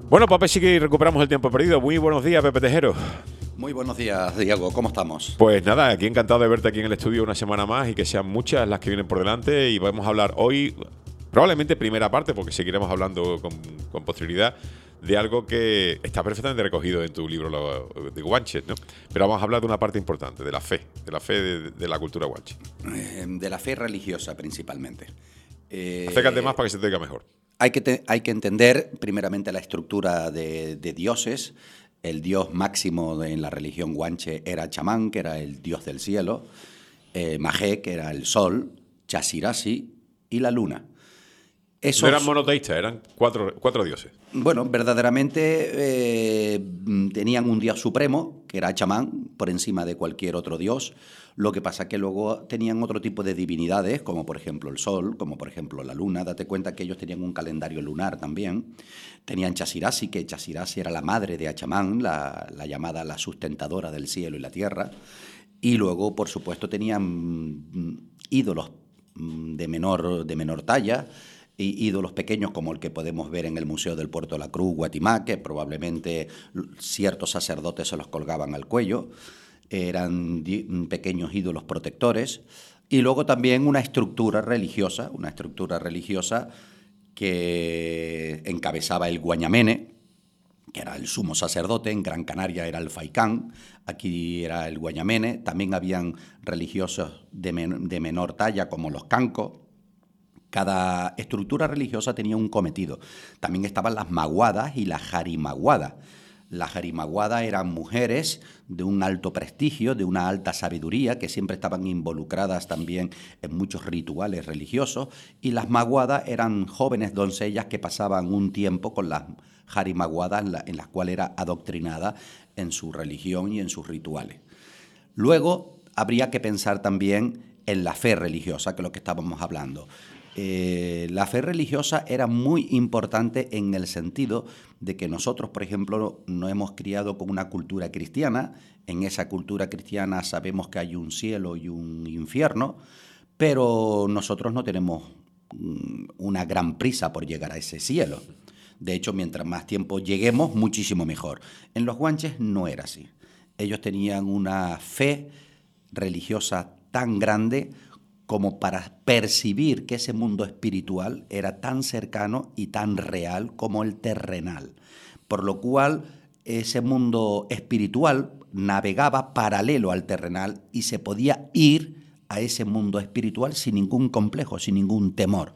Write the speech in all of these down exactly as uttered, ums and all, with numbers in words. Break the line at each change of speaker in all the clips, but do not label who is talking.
Bueno, Pepe, sí que recuperamos el tiempo perdido. Muy buenos días, Pepe Tejero.
Muy buenos días, Diego. ¿Cómo estamos?
Pues nada, aquí encantado de verte aquí en el estudio una semana más y que sean muchas las que vienen por delante. Y vamos a hablar hoy, probablemente primera parte, porque seguiremos hablando con, con posterioridad, de algo que está perfectamente recogido en tu libro lo, de Guanche, ¿no? Pero vamos a hablar de una parte importante, de la fe, de la fe de, de la cultura guanche.
Eh, de la fe religiosa, principalmente.
Eh, Acércate más para que se te oiga mejor.
Hay que, te, hay que entender, primeramente, la estructura de, de dioses. El dios máximo de, en la religión guanche era Chamán, que era el dios del cielo, eh, Majé, que era el sol, Chasirasi y la luna.
Esos, no eran monoteístas, eran cuatro, cuatro dioses.
Bueno, verdaderamente eh, tenían un dios supremo, que era Chamán, por encima de cualquier otro dios. Lo que pasa es que luego tenían otro tipo de divinidades, como por ejemplo el sol, como por ejemplo la luna. Date cuenta que ellos tenían un calendario lunar también. Tenían Chasirasi, que Chasirasi era la madre de Achamán, la, la llamada la sustentadora del cielo y la tierra. Y luego, por supuesto, tenían ídolos de menor, de menor talla, y ídolos pequeños como el que podemos ver en el Museo del Puerto de la Cruz, Guatimá, que probablemente ciertos sacerdotes se los colgaban al cuello. Eran pequeños ídolos protectores. Y luego también una estructura religiosa, una estructura religiosa que encabezaba el Guañamene, que era el sumo sacerdote. En Gran Canaria era el Faicán, aquí era el Guañamene. También habían religiosos de, men- de menor talla como los cancos. Cada estructura religiosa tenía un cometido. También estaban las maguadas y las jarimaguadas. Las jarimaguadas eran mujeres de un alto prestigio, de una alta sabiduría, que siempre estaban involucradas también en muchos rituales religiosos, y las maguadas eran jóvenes doncellas que pasaban un tiempo con las jarimaguadas en, la, en las cuales era adoctrinada en su religión y en sus rituales. Luego habría que pensar también en la fe religiosa, que es lo que estábamos hablando. Eh, la fe religiosa era muy importante en el sentido de que nosotros, por ejemplo, nos hemos criado con una cultura cristiana. En esa cultura cristiana sabemos que hay un cielo y un infierno, pero nosotros no tenemos una gran prisa por llegar a ese cielo. De hecho, mientras más tiempo lleguemos, muchísimo mejor. En los guanches no era así. Ellos tenían una fe religiosa tan grande como para percibir que ese mundo espiritual era tan cercano y tan real como el terrenal. Por lo cual, ese mundo espiritual navegaba paralelo al terrenal y se podía ir a ese mundo espiritual sin ningún complejo, sin ningún temor.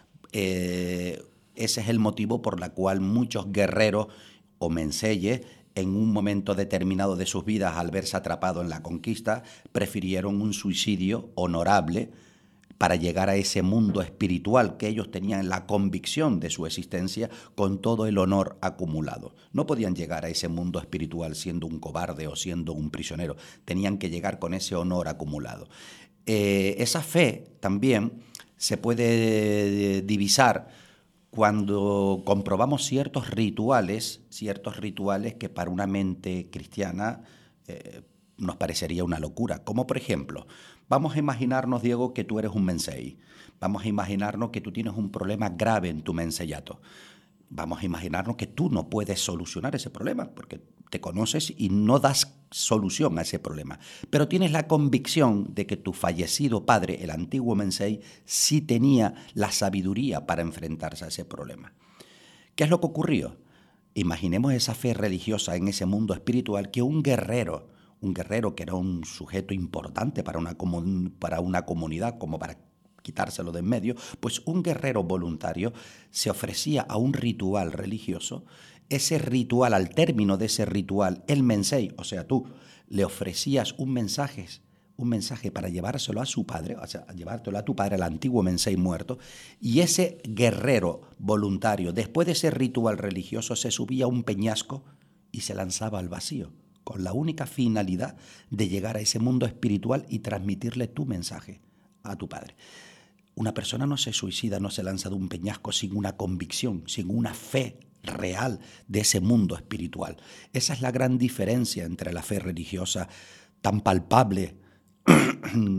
Eh, ese es el motivo por el cual muchos guerreros o menseyes, en un momento determinado de sus vidas, al verse atrapados en la conquista, prefirieron un suicidio honorable para llegar a ese mundo espiritual que ellos tenían la convicción de su existencia con todo el honor acumulado. No podían llegar a ese mundo espiritual siendo un cobarde o siendo un prisionero, tenían que llegar con ese honor acumulado. Eh, esa fe también se puede divisar cuando comprobamos ciertos rituales, ciertos rituales que para una mente cristiana eh, nos parecería una locura. Como por ejemplo, vamos a imaginarnos, Diego, que tú eres un mensei. Vamos a imaginarnos que tú tienes un problema grave en tu menseyato. Vamos a imaginarnos que tú no puedes solucionar ese problema porque te conoces y no das solución a ese problema. Pero tienes la convicción de que tu fallecido padre, el antiguo mensei, sí tenía la sabiduría para enfrentarse a ese problema. ¿Qué es lo que ocurrió? Imaginemos esa fe religiosa en ese mundo espiritual que un guerrero, un guerrero que era un sujeto importante para una, comun- para una comunidad, como para quitárselo de en medio, pues un guerrero voluntario se ofrecía a un ritual religioso. Ese ritual, al término de ese ritual, el mensei, o sea, tú, le ofrecías un mensaje, un mensaje para llevárselo a su padre, o sea, llevártelo a tu padre, al antiguo mensei muerto, y ese guerrero voluntario, después de ese ritual religioso, se subía a un peñasco y se lanzaba al vacío, con la única finalidad de llegar a ese mundo espiritual y transmitirle tu mensaje a tu padre. Una persona no se suicida, no se lanza de un peñasco sin una convicción, sin una fe real de ese mundo espiritual. Esa es la gran diferencia entre la fe religiosa tan palpable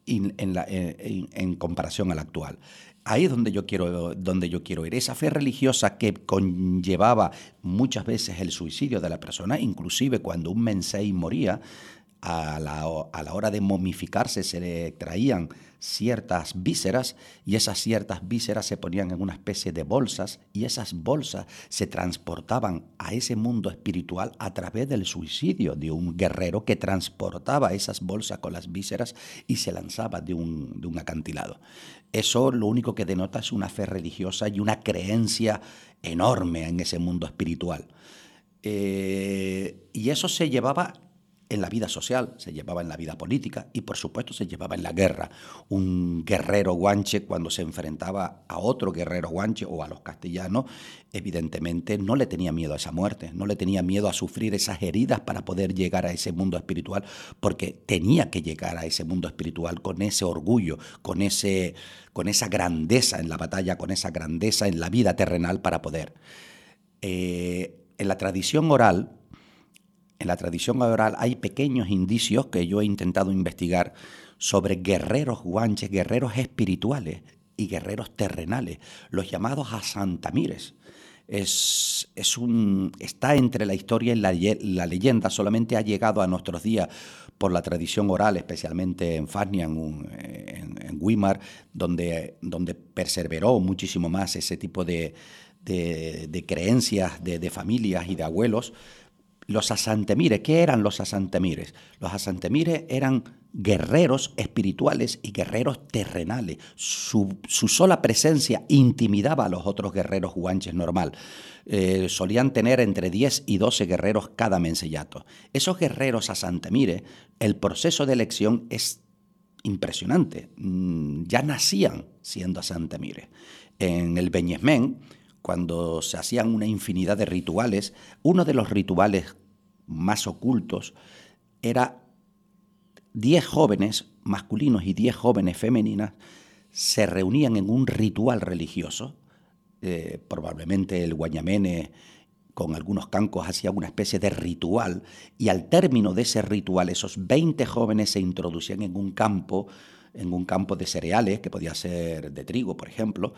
en, en, la, en, en comparación a la actual. Ahí es donde yo quiero, donde yo quiero ir. Esa fe religiosa que conllevaba muchas veces el suicidio de la persona, inclusive cuando un mensei moría, a la, a la hora de momificarse se le extraían ciertas vísceras y esas ciertas vísceras se ponían en una especie de bolsas y esas bolsas se transportaban a ese mundo espiritual a través del suicidio de un guerrero que transportaba esas bolsas con las vísceras y se lanzaba de un, de un acantilado. Eso lo único que denota es una fe religiosa y una creencia enorme en ese mundo espiritual. Eh, y eso se llevaba en la vida social, se llevaba en la vida política y por supuesto se llevaba en la guerra. Un guerrero guanche cuando se enfrentaba a otro guerrero guanche o a los castellanos, evidentemente no le tenía miedo a esa muerte, no le tenía miedo a sufrir esas heridas para poder llegar a ese mundo espiritual, porque tenía que llegar a ese mundo espiritual con ese orgullo, con, ese, con esa grandeza en la batalla, con esa grandeza en la vida terrenal para poder. Eh, en la tradición oral, En la tradición oral hay pequeños indicios que yo he intentado investigar sobre guerreros guanches, guerreros espirituales y guerreros terrenales, los llamados asantamires. Es, es un, está entre la historia y la, la leyenda, solamente ha llegado a nuestros días por la tradición oral, especialmente en Fásnia, en, en, en Weimar, donde, donde perseveró muchísimo más ese tipo de, de, de creencias de, de familias y de abuelos. Los asantamires, ¿qué eran los asantamires? Los asantamires eran guerreros espirituales y guerreros terrenales. Su, su sola presencia intimidaba a los otros guerreros guanches normal. Eh, solían tener entre diez y doce guerreros cada mensellato. Esos guerreros asantamires, el proceso de elección es impresionante. Ya nacían siendo asantamires. En el Beñesmén, cuando se hacían una infinidad de rituales, uno de los rituales más ocultos era diez jóvenes masculinos y diez jóvenes femeninas se reunían en un ritual religioso, eh, probablemente el guañamene con algunos cancos hacía una especie de ritual, y al término de ese ritual esos veinte jóvenes se introducían en un campo, en un campo de cereales, que podía ser de trigo, por ejemplo,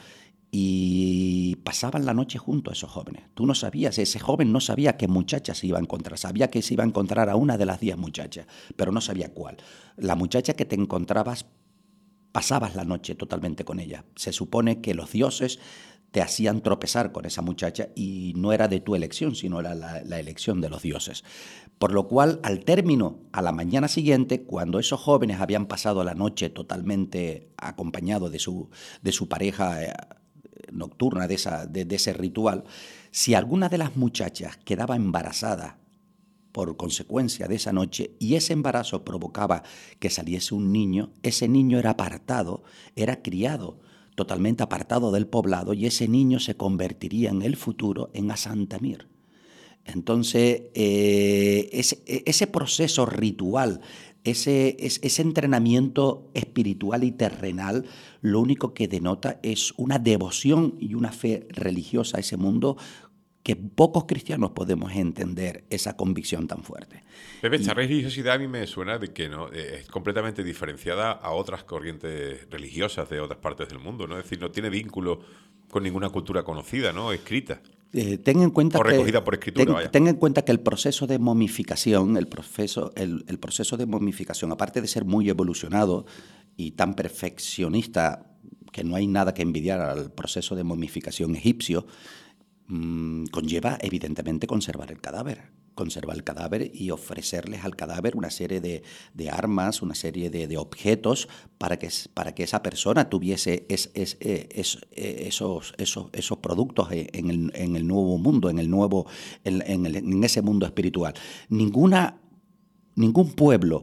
y pasaban la noche junto a esos jóvenes. Tú no sabías, ese joven no sabía qué muchacha se iba a encontrar, sabía que se iba a encontrar a una de las diez muchachas, pero no sabía cuál. La muchacha que te encontrabas, pasabas la noche totalmente con ella. Se supone que los dioses te hacían tropezar con esa muchacha y no era de tu elección, sino era la, la elección de los dioses. Por lo cual, al término, a la mañana siguiente, cuando esos jóvenes habían pasado la noche totalmente acompañados de su, de su pareja eh, nocturna, de, esa, de, de ese ritual, si alguna de las muchachas quedaba embarazada por consecuencia de esa noche y ese embarazo provocaba que saliese un niño, ese niño era apartado, era criado, totalmente apartado del poblado, y ese niño se convertiría en el futuro en asantamir. Entonces, eh, ese, ese proceso ritual, ese, ese entrenamiento espiritual y terrenal, lo único que denota es una devoción y una fe religiosa a ese mundo que pocos cristianos podemos entender esa convicción tan fuerte.
Pepe, esta religiosidad a mí me suena de que no es completamente diferenciada a otras corrientes religiosas de otras partes del mundo, ¿no? Es decir, no tiene vínculo con ninguna cultura conocida, ¿no? Escrita.
Eh, ten en cuenta
o recogida
que,
por escritura,
ten,
vaya.
ten en cuenta que el proceso de momificación, el proceso, el, el proceso de momificación, aparte de ser muy evolucionado y tan perfeccionista que no hay nada que envidiar al proceso de momificación egipcio, mmm, conlleva evidentemente conservar el cadáver. conservar el cadáver y ofrecerles al cadáver una serie de, de armas, una serie de, de objetos para que, para que esa persona tuviese es, es, es, esos, esos, esos productos en el, en el nuevo mundo, en, el nuevo, en, en, el, en ese mundo espiritual. Ninguna, ningún pueblo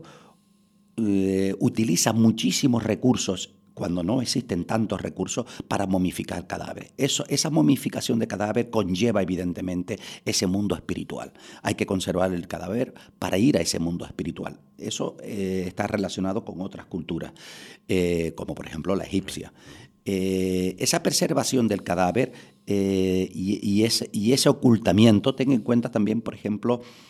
eh, utiliza muchísimos recursos cuando no existen tantos recursos para momificar cadáveres. Eso, esa momificación de cadáver conlleva evidentemente ese mundo espiritual. Hay que conservar el cadáver para ir a ese mundo espiritual. Eso eh, está relacionado con otras culturas, eh, como por ejemplo la egipcia. Eh, esa preservación del cadáver eh, y, y, ese, y ese ocultamiento, ten en cuenta también, por ejemplo,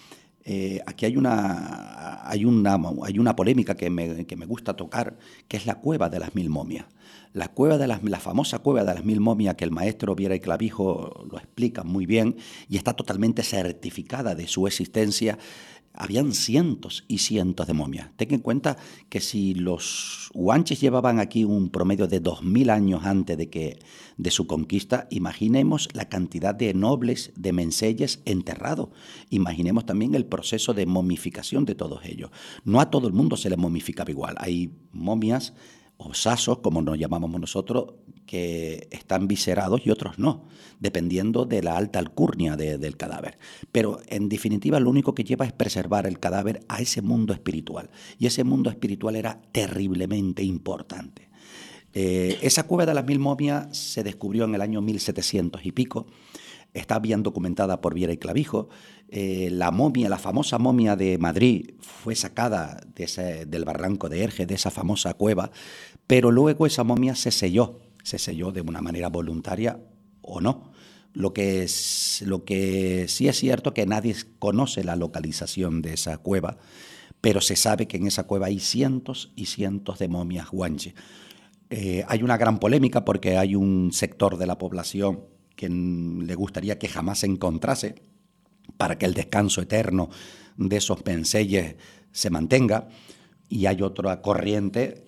Eh, aquí hay una, hay, una, hay una polémica que me, que me gusta tocar, que es la cueva de las mil momias. La, cueva de las, la famosa cueva de las mil momias, que el maestro Viera y Clavijo lo explica muy bien y está totalmente certificada de su existencia. Habían cientos y cientos de momias. Ten en cuenta que si los guanches llevaban aquí un promedio de dos mil años antes de, que, de su conquista, imaginemos la cantidad de nobles, de menseyes enterrados. Imaginemos también el proceso de momificación de todos ellos. No a todo el mundo se le momificaba igual. Hay momias o sasos, como nos llamamos nosotros, que están viscerados y otros no, dependiendo de la alta alcurnia de, del cadáver. Pero, en definitiva, lo único que lleva es preservar el cadáver a ese mundo espiritual. Y ese mundo espiritual era terriblemente importante. Eh, esa cueva de las mil momias se descubrió en el año mil setecientos y pico. Está bien documentada por Viera y Clavijo. Eh, la momia, la famosa momia de Madrid, fue sacada de ese, del barranco de Erge, de esa famosa cueva, pero luego esa momia se selló, se selló de una manera voluntaria o no. Lo que, es, lo que sí es cierto que nadie conoce la localización de esa cueva, pero se sabe que en esa cueva hay cientos y cientos de momias guanche. Eh, hay una gran polémica porque hay un sector de la población que le gustaría que jamás se encontrase para que el descanso eterno de esos menseyes se mantenga, y hay otra corriente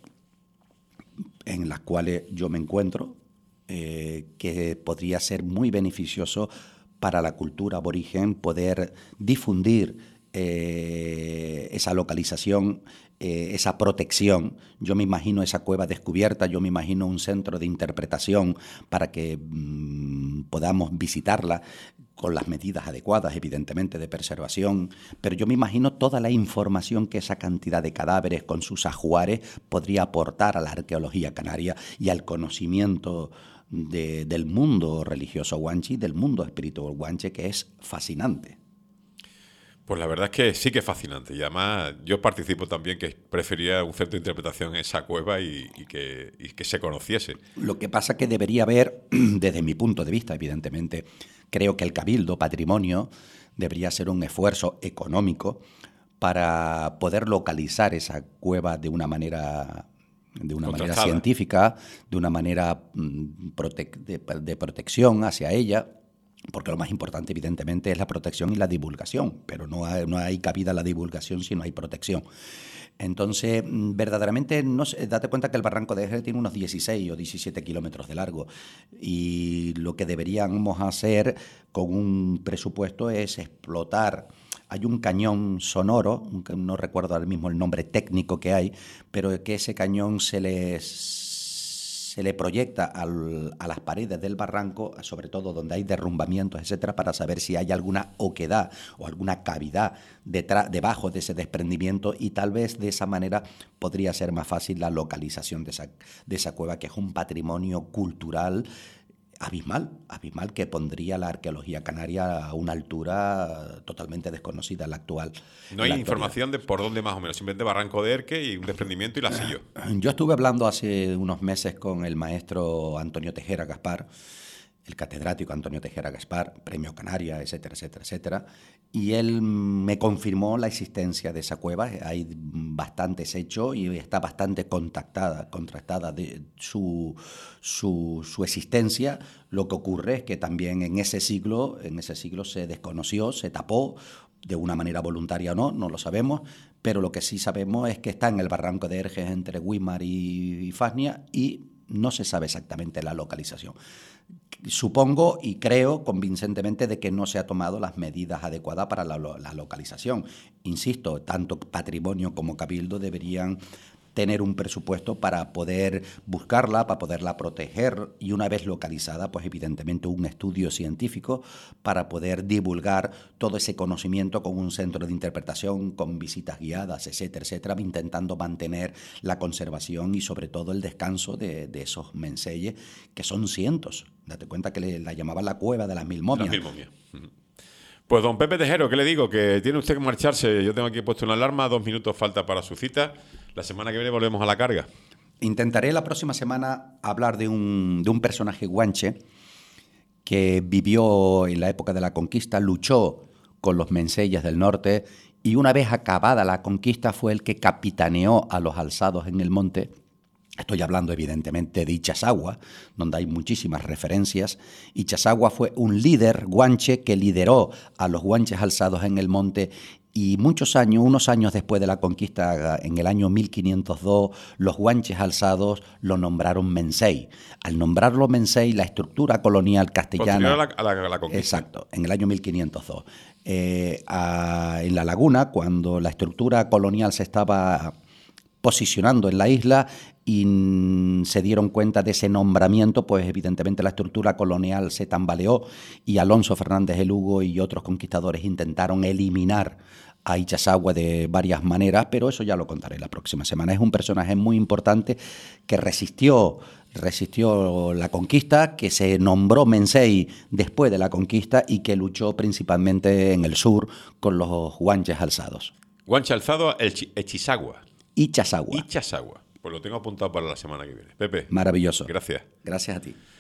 en las cuales yo me encuentro, eh, que podría ser muy beneficioso para la cultura aborigen poder difundir eh, esa localización, eh, esa protección. Yo me imagino esa cueva descubierta, yo me imagino un centro de interpretación para que mmm, podamos visitarla con las medidas adecuadas, evidentemente, de preservación, pero yo me imagino toda la información que esa cantidad de cadáveres con sus ajuares podría aportar a la arqueología canaria y al conocimiento de, del mundo religioso guanche y del mundo espiritual guanche, que es fascinante.
Pues la verdad es que sí que es fascinante, y además yo participo también, que prefería un centro de interpretación en esa cueva y, y, que, y que se conociese.
Lo que pasa que debería haber, desde mi punto de vista, evidentemente, creo que el Cabildo Patrimonio debería hacer un esfuerzo económico para poder localizar esa cueva de una manera, de una manera científica, de una manera prote- de, de protección hacia ella. Porque lo más importante, evidentemente, es la protección y la divulgación, pero no hay, no hay cabida a la divulgación si no hay protección. Entonces, verdaderamente, no sé, date cuenta que el barranco de Erge tiene unos dieciséis o diecisiete kilómetros de largo, y lo que deberíamos hacer con un presupuesto es explotar. Hay un cañón sonoro, no recuerdo ahora mismo el nombre técnico que hay, pero que ese cañón se les... se le proyecta al, a las paredes del barranco, sobre todo donde hay derrumbamientos, etcétera, para saber si hay alguna oquedad o alguna cavidad detrás, debajo de ese desprendimiento, y tal vez de esa manera podría ser más fácil la localización de esa, de esa cueva, que es un patrimonio cultural abismal, abismal, que pondría la arqueología canaria a una altura totalmente desconocida en la actual.
No hay información de por dónde más o menos, simplemente barranco de Erque y un desprendimiento y la selló.
Yo estuve hablando hace unos meses con el maestro Antonio Tejera Gaspar, el catedrático Antonio Tejera Gaspar, Premio Canaria, etcétera, etcétera, etcétera, y él me confirmó la existencia de esa cueva. Hay bastantes hechos y está bastante contactada, contrastada de su, su, su existencia. Lo que ocurre es que también en ese siglo, en ese siglo se desconoció, se tapó, de una manera voluntaria o no, no lo sabemos, pero lo que sí sabemos es que está en el barranco de Erge entre Güímar y Fasnia, y no se sabe exactamente la localización. Supongo y creo convincentemente de que no se ha tomado las medidas adecuadas para la, la localización. Insisto, tanto Patrimonio como Cabildo deberían tener un presupuesto para poder buscarla, para poderla proteger, y una vez localizada, pues evidentemente un estudio científico para poder divulgar todo ese conocimiento con un centro de interpretación, con visitas guiadas, etcétera, etcétera, intentando mantener la conservación y sobre todo el descanso de, de esos menseyes, que son cientos. Date cuenta que le, la llamaban la cueva de las mil momias.
Las mil momias. Pues don Pepe Tejero, ¿qué le digo? Que tiene usted que marcharse. Yo tengo aquí puesto una alarma, dos minutos falta para su cita. La semana que viene volvemos a la carga.
Intentaré la próxima semana hablar de un, de un personaje guanche que vivió en la época de la conquista, luchó con los menseyes del norte, y una vez acabada la conquista fue el que capitaneó a los alzados en el monte. Estoy hablando evidentemente de Ichazagua, donde hay muchísimas referencias. Ichazagua fue un líder guanche que lideró a los guanches alzados en el monte, y muchos años, unos años después de la conquista, en el año mil quinientos dos, los guanches alzados lo nombraron mensei. Al nombrarlo mensei, la estructura colonial castellana...
A la, a, la, a la conquista.
Exacto, en el año mil quinientos dos. Eh, a, en La Laguna, cuando la estructura colonial se estaba posicionando en la isla y se dieron cuenta de ese nombramiento, pues evidentemente la estructura colonial se tambaleó y Alonso Fernández de Lugo y otros conquistadores intentaron eliminar a Ichazagua de varias maneras, pero eso ya lo contaré la próxima semana. Es un personaje muy importante que resistió, resistió la conquista, que se nombró mensei después de la conquista y que luchó principalmente en el sur con los guanches alzados.
Guanche alzado, el Ichazagua.
Ichazagua.
Ichazagua. Pues lo tengo apuntado para la semana que viene. Pepe.
Maravilloso.
Gracias.
Gracias a ti.